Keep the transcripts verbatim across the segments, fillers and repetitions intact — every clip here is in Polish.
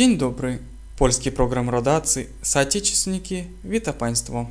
Dzień dobry. Polski program rodacy. Соотечественники, witam Państwa.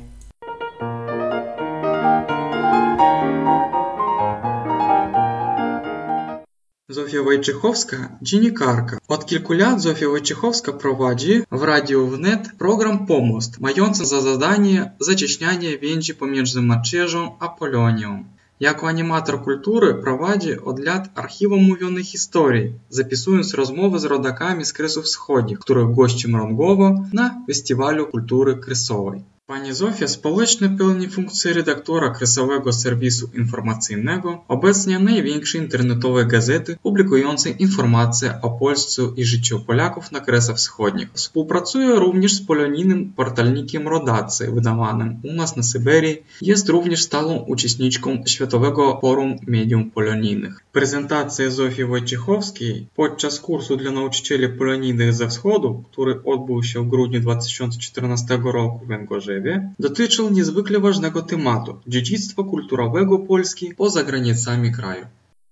Zofia Wojciechowska, dziennikarka. Od kilku lat Zofia Wojciechowska prowadzi w Radiu Wnet program Pomost, mający za zadanie zacieśnianie więzi pomiędzy Macierzą a Polonią. Jako animator kultury prowadzi od lat archiwum mówionych historii, zapisując rozmowy z rodakami z Kresów Wschodnich, których gościem rangowo na Festiwalu Kultury Kresowej. Pani Zofia społecznie pełni funkcję redaktora Kresowego Serwisu Informacyjnego, obecnie największej internetowej gazety publikującej informacje o Polsce i życiu Polaków na Kresach Wschodnich. Współpracuje również z polonijnym portalnikiem Rodacy, wydawanym u nas na Syberii. Jest również stałą uczestniczką Światowego Forum Medium Polonijnych. Prezentacja Zofii Wojciechowskiej podczas kursu dla nauczycieli polonijnych ze Wschodu, który odbył się w grudniu dwa tysiące czternastego roku w Węgorzewie, dotyczył niezwykle ważnego tematu – dziedzictwa kulturowego Polski poza granicami kraju.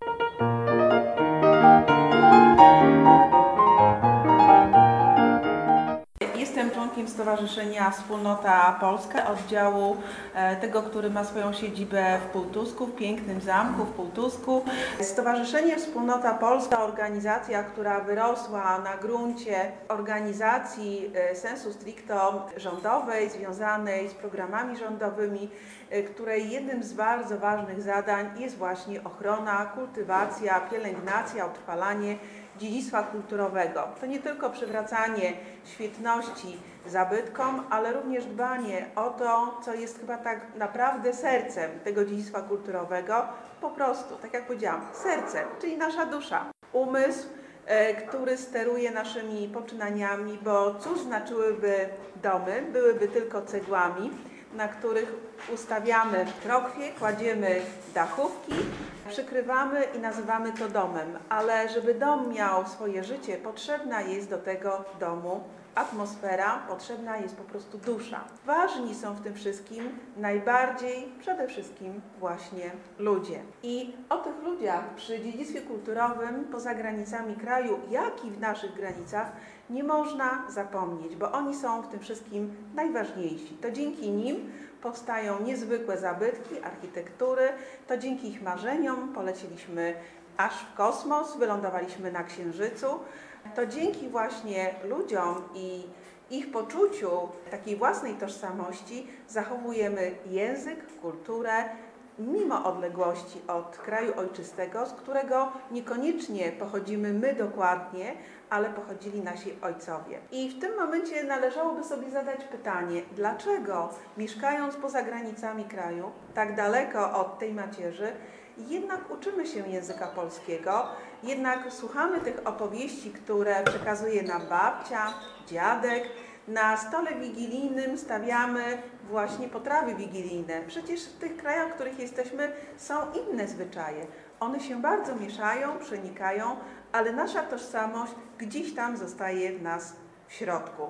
Jestem członkiem Stowarzyszenia Wspólnota Polska, oddziału tego, który ma swoją siedzibę w Półtusku, w pięknym zamku w Półtusku. Stowarzyszenie Wspólnota Polska to organizacja, która wyrosła na gruncie organizacji sensu stricto rządowej, związanej z programami rządowymi, której jednym z bardzo ważnych zadań jest właśnie ochrona, kultywacja, pielęgnacja, utrwalanie dziedzictwa kulturowego. To nie tylko przywracanie świetności zabytkom, ale również dbanie o to, co jest chyba tak naprawdę sercem tego dziedzictwa kulturowego, po prostu, tak jak powiedziałam, sercem, czyli nasza dusza, umysł, e, który steruje naszymi poczynaniami, bo cóż znaczyłyby domy, byłyby tylko cegłami, na których ustawiamy krokwie, kładziemy dachówki, przykrywamy i nazywamy to domem. Ale żeby dom miał swoje życie, potrzebna jest do tego domu atmosfera, potrzebna jest po prostu dusza. Ważni są w tym wszystkim najbardziej, przede wszystkim właśnie ludzie. I o tych ludziach przy dziedzictwie kulturowym poza granicami kraju, jak i w naszych granicach, nie można zapomnieć, bo oni są w tym wszystkim najważniejsi. To dzięki nim powstają niezwykłe zabytki, architektury, to dzięki ich marzeniom polecieliśmy aż w kosmos, wylądowaliśmy na Księżycu. To dzięki właśnie ludziom i ich poczuciu takiej własnej tożsamości zachowujemy język, kulturę, mimo odległości od kraju ojczystego, z którego niekoniecznie pochodzimy my dokładnie, ale pochodzili nasi ojcowie. I w tym momencie należałoby sobie zadać pytanie, dlaczego mieszkając poza granicami kraju, tak daleko od tej macierzy, jednak uczymy się języka polskiego, jednak słuchamy tych opowieści, które przekazuje nam babcia, dziadek. Na stole wigilijnym stawiamy właśnie potrawy wigilijne. Przecież w tych krajach, w których jesteśmy, są inne zwyczaje. One się bardzo mieszają, przenikają, ale nasza tożsamość gdzieś tam zostaje w nas w środku.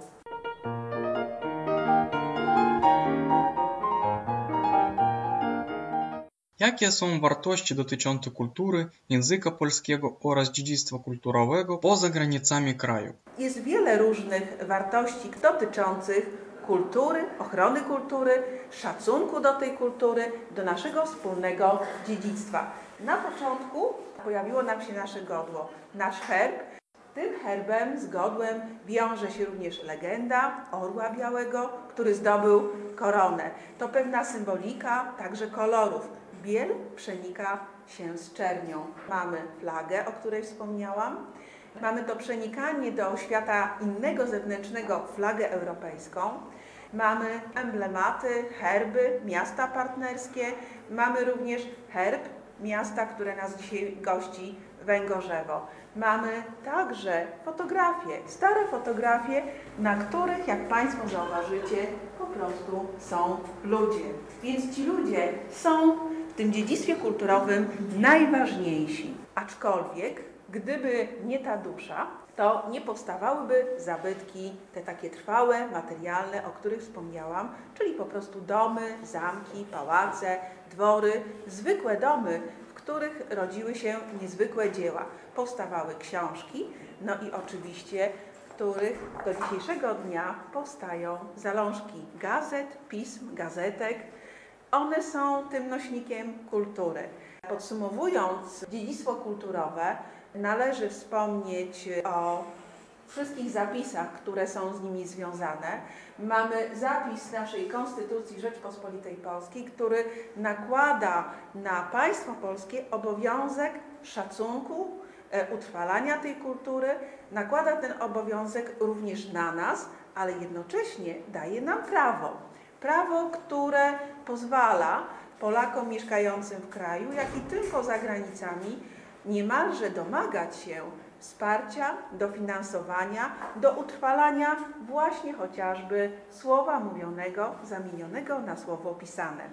Jakie są wartości dotyczące kultury, języka polskiego oraz dziedzictwa kulturowego poza granicami kraju? Jest wiele różnych wartości dotyczących kultury, ochrony kultury, szacunku do tej kultury, do naszego wspólnego dziedzictwa. Na początku pojawiło nam się nasze godło, nasz herb. Tym herbem z godłem wiąże się również legenda orła białego, który zdobył koronę. To pewna symbolika także kolorów. Biel przenika się z czernią. Mamy flagę, o której wspomniałam. Mamy to przenikanie do świata innego, zewnętrznego, flagę europejską. Mamy emblematy, herby, miasta partnerskie. Mamy również herb miasta, które nas dzisiaj gości, Węgorzewo. Mamy także fotografie, stare fotografie, na których, jak Państwo zauważycie, po prostu są ludzie. Więc ci ludzie są w tym dziedzictwie kulturowym najważniejsi. Aczkolwiek, gdyby nie ta dusza, to nie powstawałyby zabytki, te takie trwałe, materialne, o których wspomniałam, czyli po prostu domy, zamki, pałace, dwory, zwykłe domy, w których rodziły się niezwykłe dzieła. Powstawały książki, no i oczywiście w których do dzisiejszego dnia powstają zalążki gazet, pism, gazetek. One są tym nośnikiem kultury. Podsumowując dziedzictwo kulturowe, należy wspomnieć o wszystkich zapisach, które są z nimi związane. Mamy zapis naszej Konstytucji Rzeczpospolitej Polskiej, który nakłada na państwo polskie obowiązek szacunku, e, utrwalania tej kultury, nakłada ten obowiązek również na nas, ale jednocześnie daje nam prawo. Prawo, które pozwala Polakom mieszkającym w kraju, jak i tym poza granicami, niemalże domagać się wsparcia, dofinansowania, do utrwalania właśnie chociażby słowa mówionego, zamienionego na słowo pisane.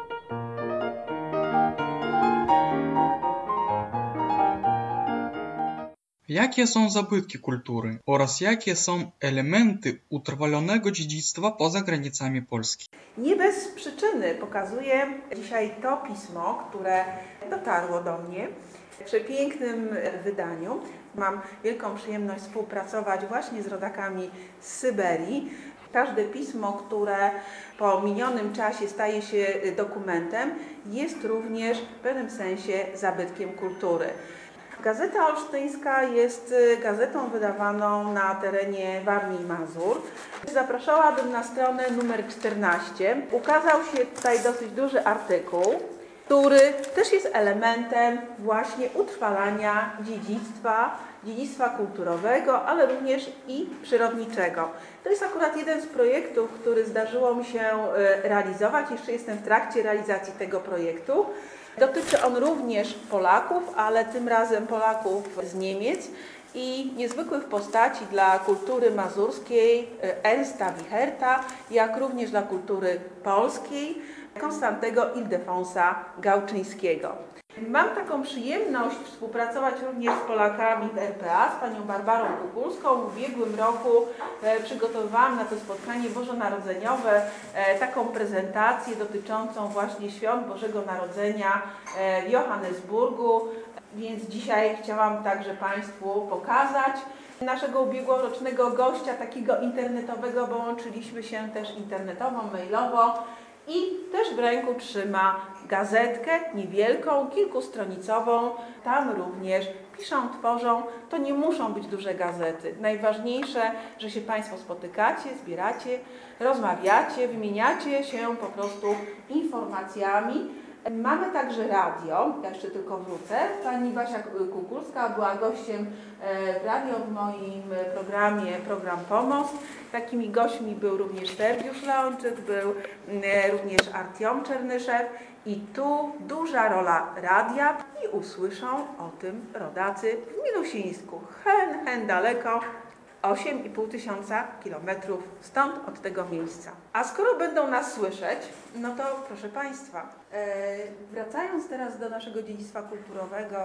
Jakie są zabytki kultury oraz jakie są elementy utrwalonego dziedzictwa poza granicami Polski? Nie bez przyczyny pokazuję dzisiaj to pismo, które dotarło do mnie w przepięknym wydaniu. Mam wielką przyjemność współpracować właśnie z rodakami z Syberii. Każde pismo, które po minionym czasie staje się dokumentem, jest również w pewnym sensie zabytkiem kultury. Gazeta Olsztyńska jest gazetą wydawaną na terenie Warmii i Mazur. Zapraszałabym na stronę numer czternaście. Ukazał się tutaj dosyć duży artykuł, który też jest elementem właśnie utrwalania dziedzictwa, dziedzictwa kulturowego, ale również i przyrodniczego. To jest akurat jeden z projektów, który zdarzyło mi się realizować. Jeszcze jestem w trakcie realizacji tego projektu. Dotyczy on również Polaków, ale tym razem Polaków z Niemiec i niezwykłych postaci dla kultury mazurskiej Ernsta Wicherta, jak również dla kultury polskiej Konstantego Ildefonsa Gałczyńskiego. Mam taką przyjemność współpracować również z Polakami w R P A, z panią Barbarą Kukulską. W ubiegłym roku e, przygotowywałam na to spotkanie bożonarodzeniowe e, taką prezentację dotyczącą właśnie świąt Bożego Narodzenia e, w Johannesburgu, więc dzisiaj chciałam także Państwu pokazać naszego ubiegłorocznego gościa, takiego internetowego, bo łączyliśmy się też internetowo, mailowo. I też w ręku trzyma gazetkę niewielką, kilkustronicową. Tam również piszą, tworzą. To nie muszą być duże gazety. Najważniejsze, że się Państwo spotykacie, zbieracie, rozmawiacie, wymieniacie się po prostu informacjami. Mamy także radio, ja jeszcze tylko wrócę. Pani Basia Kukulska była gościem w radio w moim programie, program Pomost. Takimi gośćmi był również Sergiusz Leonczyk, był również Artiom Czernyszew i tu duża rola radia i usłyszą o tym rodacy w Minusińsku. Hen, hen daleko. osiem i pół tysiąca kilometrów stąd, od tego miejsca. A skoro będą nas słyszeć, no to proszę Państwa, e, wracając teraz do naszego dziedzictwa kulturowego,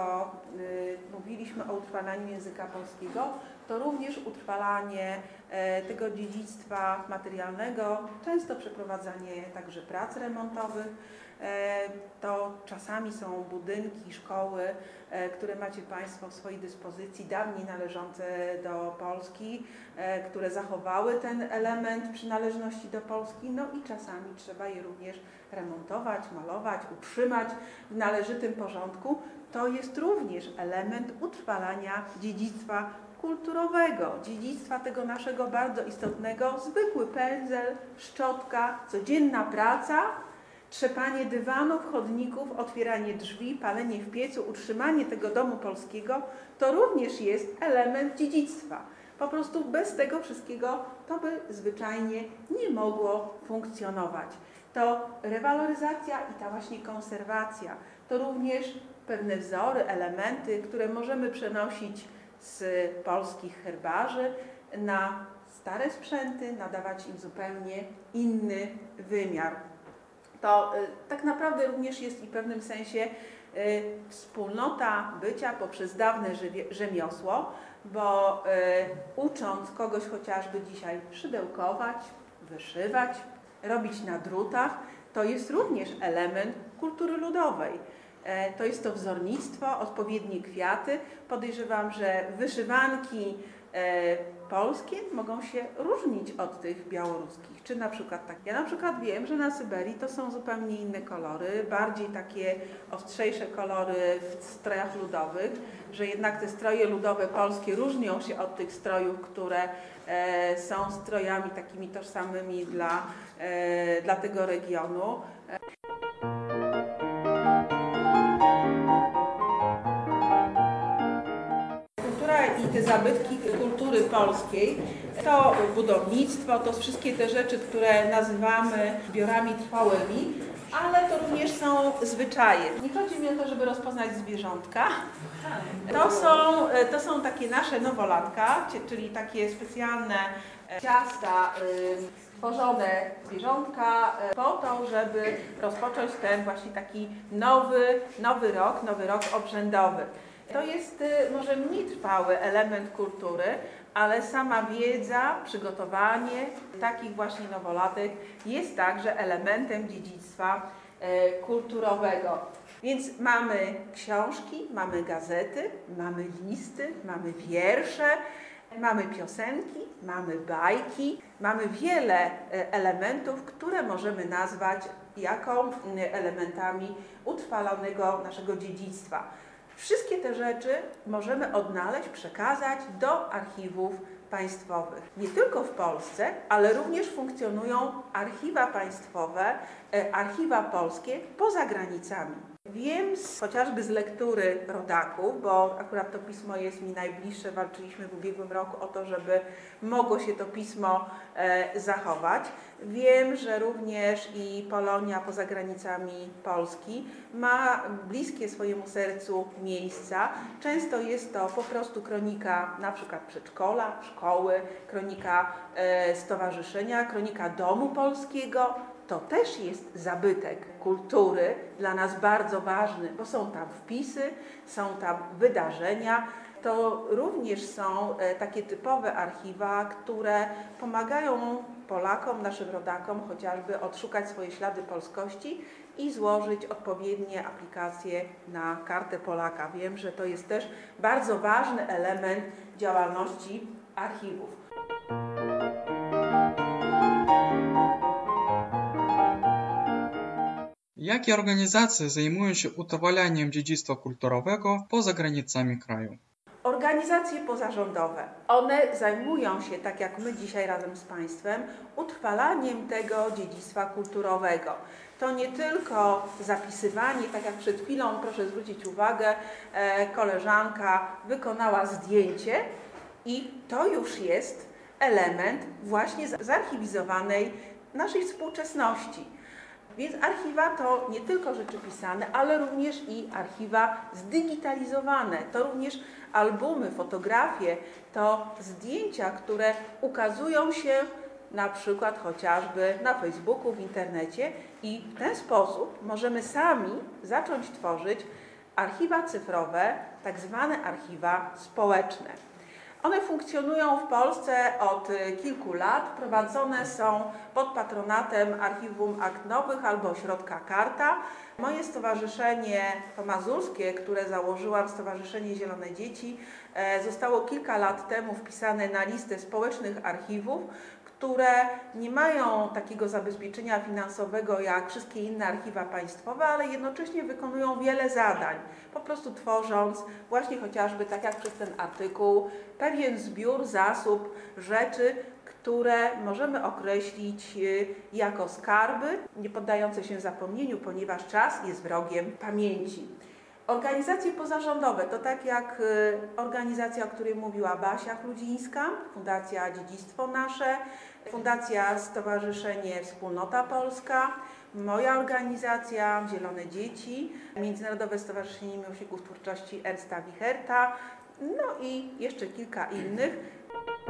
e, mówiliśmy o utrwalaniu języka polskiego, to również utrwalanie e, tego dziedzictwa materialnego, często przeprowadzanie także prac remontowych, e, to czasami są budynki, szkoły, e, które macie Państwo w swojej dyspozycji, dawniej należące do Polski, e, które zachowały ten element przynależności do Polski, no i czasami trzeba je również remontować, malować, utrzymać w należytym porządku. To jest również element utrwalania dziedzictwa kulturowego, dziedzictwa tego naszego bardzo istotnego, zwykły pędzel, szczotka, codzienna praca, trzepanie dywanów, chodników, otwieranie drzwi, palenie w piecu, utrzymanie tego domu polskiego, to również jest element dziedzictwa. Po prostu bez tego wszystkiego to by zwyczajnie nie mogło funkcjonować. To rewaloryzacja i ta właśnie konserwacja, to również pewne wzory, elementy, które możemy przenosić z polskich herbarzy na stare sprzęty, nadawać im zupełnie inny wymiar. To y, tak naprawdę również jest i w pewnym sensie y, wspólnota bycia poprzez dawne rzemiosło, bo y, ucząc kogoś chociażby dzisiaj szydełkować, wyszywać, robić na drutach, to jest również element kultury ludowej. To jest to wzornictwo, odpowiednie kwiaty. Podejrzewam, że wyszywanki polskie mogą się różnić od tych białoruskich. Czy na przykład tak, ja na przykład wiem, że na Syberii to są zupełnie inne kolory, bardziej takie ostrzejsze kolory w strojach ludowych, że jednak te stroje ludowe polskie różnią się od tych strojów, które e, są strojami takimi tożsamymi dla, e, dla tego regionu. I te zabytki kultury polskiej, to budownictwo, to wszystkie te rzeczy, które nazywamy zbiorami trwałymi, ale to również są zwyczaje. Nie chodzi mi o to, żeby rozpoznać zwierzątka. To są, to są takie nasze nowolatka, czyli takie specjalne ciasta tworzone zwierzątka po to, żeby rozpocząć ten właśnie taki nowy, nowy rok, nowy rok obrzędowy. To jest może mniej trwały element kultury, ale sama wiedza, przygotowanie takich właśnie nowolatek jest także elementem dziedzictwa kulturowego. Więc mamy książki, mamy gazety, mamy listy, mamy wiersze, mamy piosenki, mamy bajki, mamy wiele elementów, które możemy nazwać jako elementami utrwalonego naszego dziedzictwa. Wszystkie te rzeczy możemy odnaleźć, przekazać do archiwów państwowych. Nie tylko w Polsce, ale również funkcjonują archiwa państwowe, archiwa polskie poza granicami. Wiem z, chociażby z lektury rodaków, bo akurat to pismo jest mi najbliższe, walczyliśmy w ubiegłym roku o to, żeby mogło się to pismo e, zachować. Wiem, że również i Polonia poza granicami Polski ma bliskie swojemu sercu miejsca. Często jest to po prostu kronika na przykład przedszkola, szkoły, kronika e, stowarzyszenia, kronika Domu Polskiego. To też jest zabytek kultury, dla nas bardzo ważny, bo są tam wpisy, są tam wydarzenia. To również są takie typowe archiwa, które pomagają Polakom, naszym rodakom chociażby odszukać swoje ślady polskości i złożyć odpowiednie aplikacje na kartę Polaka. Wiem, że to jest też bardzo ważny element działalności archiwów. Jakie organizacje zajmują się utrwalaniem dziedzictwa kulturowego poza granicami kraju? Organizacje pozarządowe. One zajmują się, tak jak my dzisiaj razem z Państwem, utrwalaniem tego dziedzictwa kulturowego. To nie tylko zapisywanie, tak jak przed chwilą, proszę zwrócić uwagę, koleżanka wykonała zdjęcie i to już jest element właśnie zarchiwizowanej naszej współczesności. Więc archiwa to nie tylko rzeczy pisane, ale również i archiwa zdigitalizowane. To również albumy, fotografie, to zdjęcia, które ukazują się na przykład chociażby na Facebooku, w internecie i w ten sposób możemy sami zacząć tworzyć archiwa cyfrowe, tak zwane archiwa społeczne. One funkcjonują w Polsce od kilku lat, prowadzone są pod patronatem Archiwum Akt Nowych albo Ośrodka Karta. Moje stowarzyszenie mazurskie, które założyłam, Stowarzyszenie Zielone Dzieci, zostało kilka lat temu wpisane na listę społecznych archiwów, które nie mają takiego zabezpieczenia finansowego jak wszystkie inne archiwa państwowe, ale jednocześnie wykonują wiele zadań, po prostu tworząc właśnie chociażby, tak jak przez ten artykuł, pewien zbiór, zasób rzeczy, które możemy określić jako skarby, nie poddające się zapomnieniu, ponieważ czas jest wrogiem pamięci. Organizacje pozarządowe to tak jak organizacja, o której mówiła Basia Chludzińska, Fundacja Dziedzictwo Nasze, Fundacja Stowarzyszenie Wspólnota Polska, moja organizacja Zielone Dzieci, Międzynarodowe Stowarzyszenie Miłośników Twórczości Ernsta Wicherta, no i jeszcze kilka innych.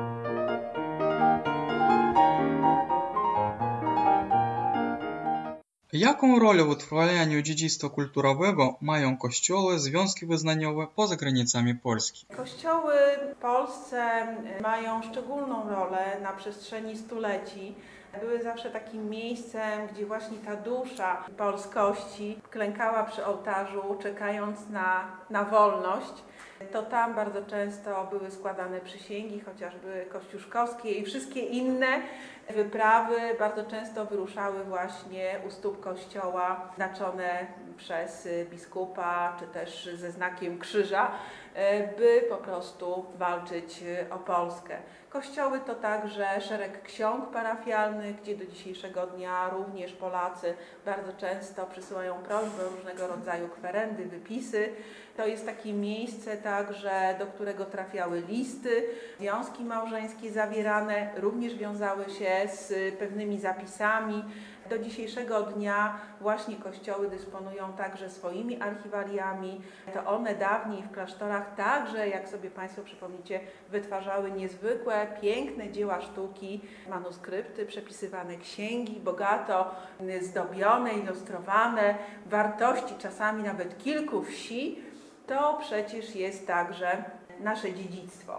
Jaką rolę w utrwalaniu dziedzictwa kulturowego mają kościoły, związki wyznaniowe poza granicami Polski? Kościoły w Polsce mają szczególną rolę na przestrzeni stuleci były zawsze takim miejscem, gdzie właśnie ta dusza polskości klękała przy ołtarzu, czekając na, na wolność. To tam bardzo często były składane przysięgi, chociażby kościuszkowskie i wszystkie inne wyprawy bardzo często wyruszały właśnie u stóp kościoła, znaczone przez biskupa, czy też ze znakiem krzyża, by po prostu walczyć o Polskę. Kościoły to także szereg ksiąg parafialnych, gdzie do dzisiejszego dnia również Polacy bardzo często przysyłają prośby o różnego rodzaju kwerendy, wypisy. To jest takie miejsce także, do którego trafiały listy, związki małżeńskie zawierane również wiązały się z pewnymi zapisami. Do dzisiejszego dnia właśnie kościoły dysponują także swoimi archiwaliami. To one dawniej w klasztorach także, jak sobie Państwo przypomnicie, wytwarzały niezwykłe, piękne dzieła sztuki, manuskrypty, przepisywane księgi, bogato zdobione, ilustrowane, wartości czasami nawet kilku wsi. To przecież jest także nasze dziedzictwo.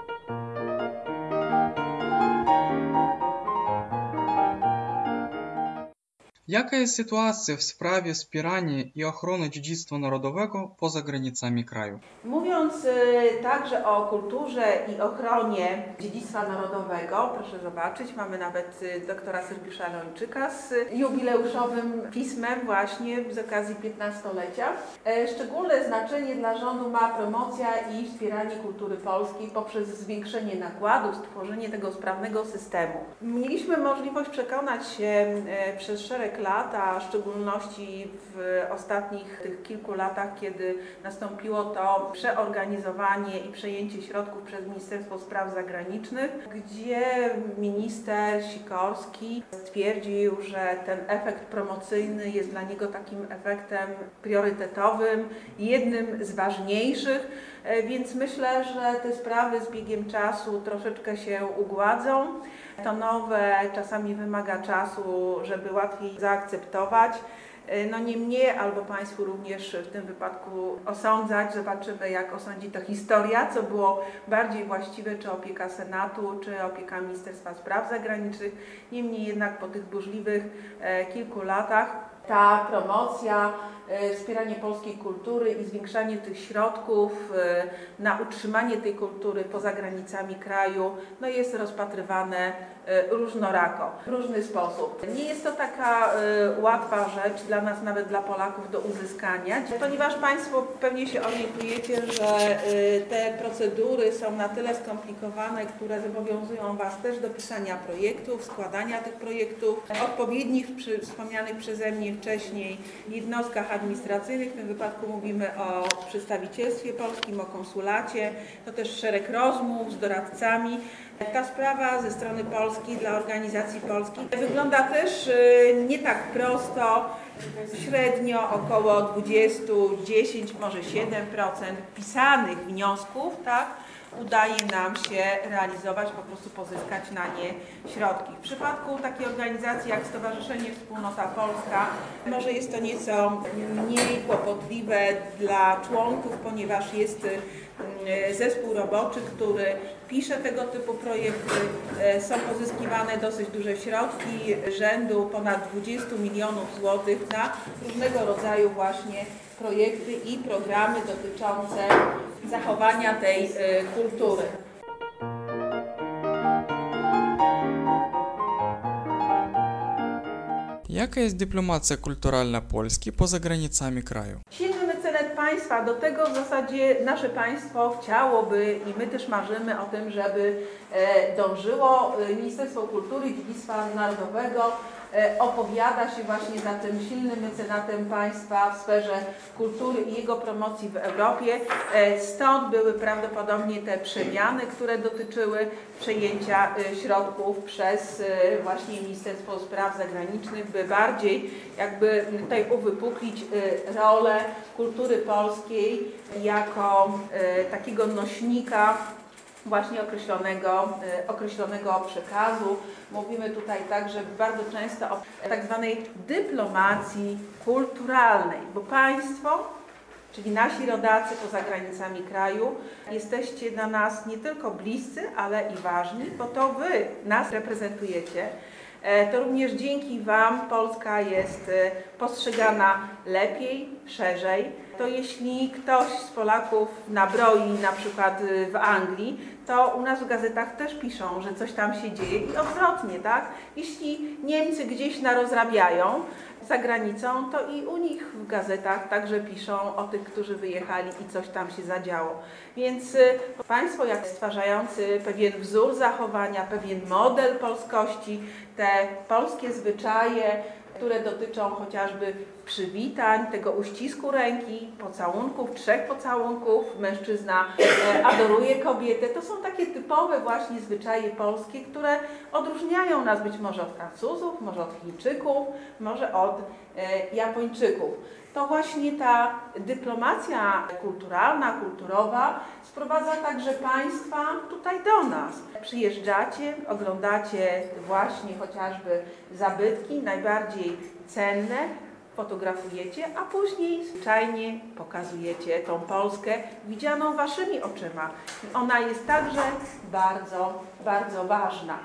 Jaka jest sytuacja w sprawie wspierania i ochrony dziedzictwa narodowego poza granicami kraju? Mówiąc y, także o kulturze i ochronie dziedzictwa narodowego, proszę zobaczyć, mamy nawet y, doktora Sergiusza Lończyka z jubileuszowym pismem właśnie z okazji piętnastolecia. E, szczególne znaczenie dla rządu ma promocja i wspieranie kultury polskiej poprzez zwiększenie nakładów, stworzenie tego sprawnego systemu. Mieliśmy możliwość przekonać się e, przez szereg lat, a w szczególności w ostatnich tych kilku latach, kiedy nastąpiło to przeorganizowanie i przejęcie środków przez Ministerstwo Spraw Zagranicznych, gdzie minister Sikorski stwierdził, że ten efekt promocyjny jest dla niego takim efektem priorytetowym, jednym z ważniejszych, więc myślę, że te sprawy z biegiem czasu troszeczkę się ugładzą. To nowe czasami wymaga czasu, żeby łatwiej zaakceptować. No nie mnie albo Państwu również w tym wypadku osądzać. Zobaczymy, jak osądzi to historia, co było bardziej właściwe, czy opieka Senatu, czy opieka Ministerstwa Spraw Zagranicznych. Niemniej jednak po tych burzliwych e, kilku latach ta promocja, e, wspieranie polskiej kultury i zwiększanie tych środków e, na utrzymanie tej kultury poza granicami kraju no jest rozpatrywane e, różnorako, w różny sposób. Nie jest to taka e, łatwa rzecz dla nas, nawet dla Polaków, do uzyskania, ponieważ Państwo pewnie się orientujecie, że e, te procedury są na tyle skomplikowane, które zobowiązują Was też do pisania projektów, składania tych projektów, odpowiednich przy, wspomnianych przeze mnie wcześniej jednostkach administracyjnych, w tym wypadku mówimy o przedstawicielstwie polskim, o konsulacie, to też szereg rozmów z doradcami. Ta sprawa ze strony Polski dla organizacji polskich wygląda też nie tak prosto. Średnio około dwadzieścia, dziesięć, może siedem procent pisanych wniosków, tak, udaje nam się realizować, po prostu pozyskać na nie środki. W przypadku takiej organizacji jak Stowarzyszenie Wspólnota Polska może jest to nieco mniej kłopotliwe dla członków, ponieważ jest zespół roboczy, który pisze tego typu projekty. Są pozyskiwane dosyć duże środki rzędu ponad dwadzieścia milionów złotych na różnego rodzaju właśnie projekty i programy dotyczące zachowania tej y, kultury. Jaka jest dyplomacja kulturalna Polski poza granicami kraju? Silny mecenas państwa, do tego w zasadzie nasze państwo chciałoby i my też marzymy o tym, żeby e, dążyło. Ministerstwo Kultury i Dziedzictwa Narodowego e, opowiada się właśnie za tym silnym mecenatem państwa w sferze kultury i jego promocji w Europie. E, stąd były prawdopodobnie te przemiany, które dotyczyły przejęcia e, środków przez e, właśnie Ministerstwo Spraw Zagranicznych, by bardziej jakby tutaj uwypuklić e, rolę kultury polskiej jako e, takiego nośnika właśnie określonego, e, określonego przekazu. Mówimy tutaj także bardzo często o tak zwanej dyplomacji kulturalnej, bo państwo, czyli nasi rodacy poza granicami kraju, jesteście dla nas nie tylko bliscy, ale i ważni, bo to Wy nas reprezentujecie. to również dzięki Wam Polska jest postrzegana lepiej, szerzej. To jeśli ktoś z Polaków nabroi na przykład w Anglii, to u nas w gazetach też piszą, że coś tam się dzieje i odwrotnie, tak? Jeśli Niemcy gdzieś narozrabiają za granicą, to i u nich w gazetach także piszą o tych, którzy wyjechali i coś tam się zadziało. Więc Państwo, jak stwarzający pewien wzór zachowania, pewien model polskości, te polskie zwyczaje, które dotyczą chociażby przywitań, tego uścisku ręki, pocałunków, trzech pocałunków, mężczyzna adoruje kobietę. To są takie typowe właśnie zwyczaje polskie, które odróżniają nas być może od Francuzów, może od Chińczyków, może od Japończyków. To właśnie ta dyplomacja kulturalna, kulturowa sprowadza także Państwa tutaj do nas. Przyjeżdżacie, oglądacie właśnie chociażby zabytki najbardziej cenne, fotografujecie, a później zwyczajnie pokazujecie tą Polskę widzianą Waszymi oczyma. I ona jest także bardzo, bardzo ważna.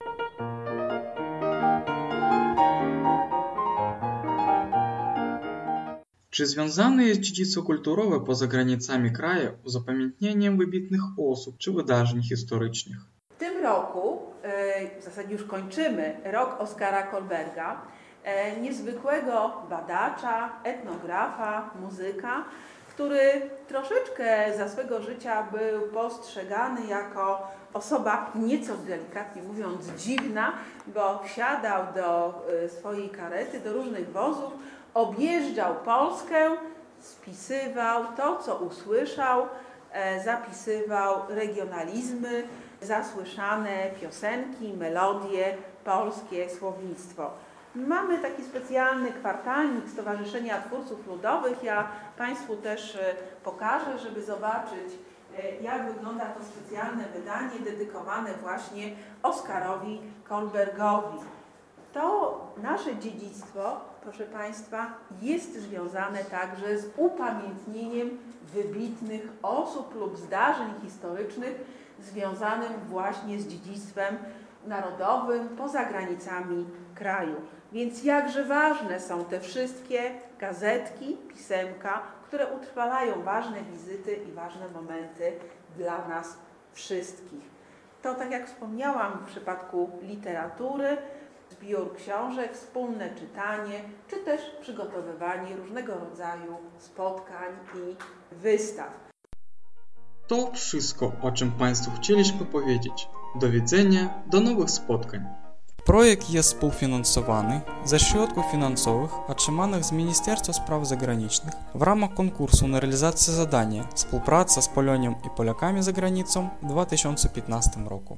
Czy związane jest dziedzictwo kulturowe poza granicami kraju z upamiętnieniem wybitnych osób czy wydarzeń historycznych? W tym roku, w zasadzie już kończymy rok Oskara Kolberga, niezwykłego badacza, etnografa, muzyka, który troszeczkę za swego życia był postrzegany jako osoba nieco delikatnie mówiąc dziwna, bo wsiadał do swojej karety, do różnych wozów, objeżdżał Polskę, spisywał to, co usłyszał, zapisywał regionalizmy, zasłyszane piosenki, melodie, polskie słownictwo. Mamy taki specjalny kwartalnik Stowarzyszenia Twórców Ludowych. Ja Państwu też pokażę, żeby zobaczyć, jak wygląda to specjalne wydanie dedykowane właśnie Oskarowi Kolbergowi. To nasze dziedzictwo, proszę Państwa, jest związane także z upamiętnieniem wybitnych osób lub zdarzeń historycznych związanym właśnie z dziedzictwem narodowym poza granicami kraju. Więc jakże ważne są te wszystkie gazetki, pisemka, które utrwalają ważne wizyty i ważne momenty dla nas wszystkich. To, tak jak wspomniałam, w przypadku literatury, zbiór książek, wspólne czytanie, czy też przygotowywanie różnego rodzaju spotkań i wystaw. To wszystko, o czym Państwu chcieliśmy powiedzieć. Do widzenia, do nowych spotkań. Projekt jest współfinansowany ze środków finansowych otrzymanych z Ministerstwa Spraw Zagranicznych w ramach konkursu na realizację zadania Współpraca z Polonią i Polakami za granicą w dwa tysiące piętnastym roku.